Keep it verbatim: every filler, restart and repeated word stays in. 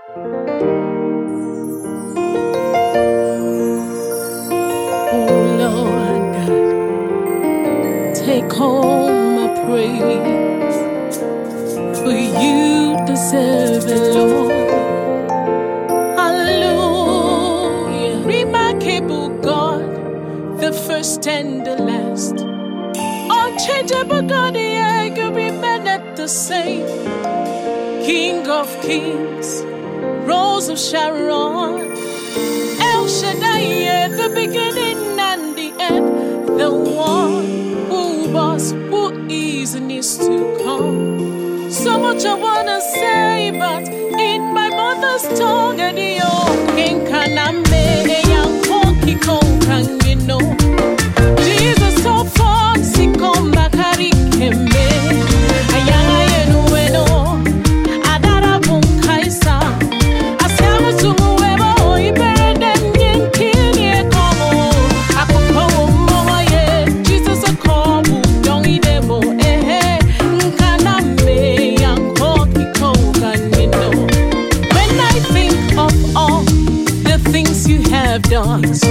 Lord God, take home my praise, for you deserve it, Lord. Hallelujah. Remarkable God, the first and the last. Unchangeable God, yeah, you remain at the same. King of kings, Rose of Sharon, El Shaddai, yeah, the beginning and the end, the one who was, who is, and is to come. So much I wanna say, but in my mother's tongue, and the old King Kaname, young Konki Konkan, you know. Jesus so fun, si come back, Hari Kembe, Ayanga Yenueno, Adara Bunkaisa, Asiamu Tumuwebo, Ibereden Yenkinie Komo, Akoko Moye, Jesus a Kobu, Yongi Debo, eh, Nkaname, Yankoki Kokan, you know. When I think of all the things you have done,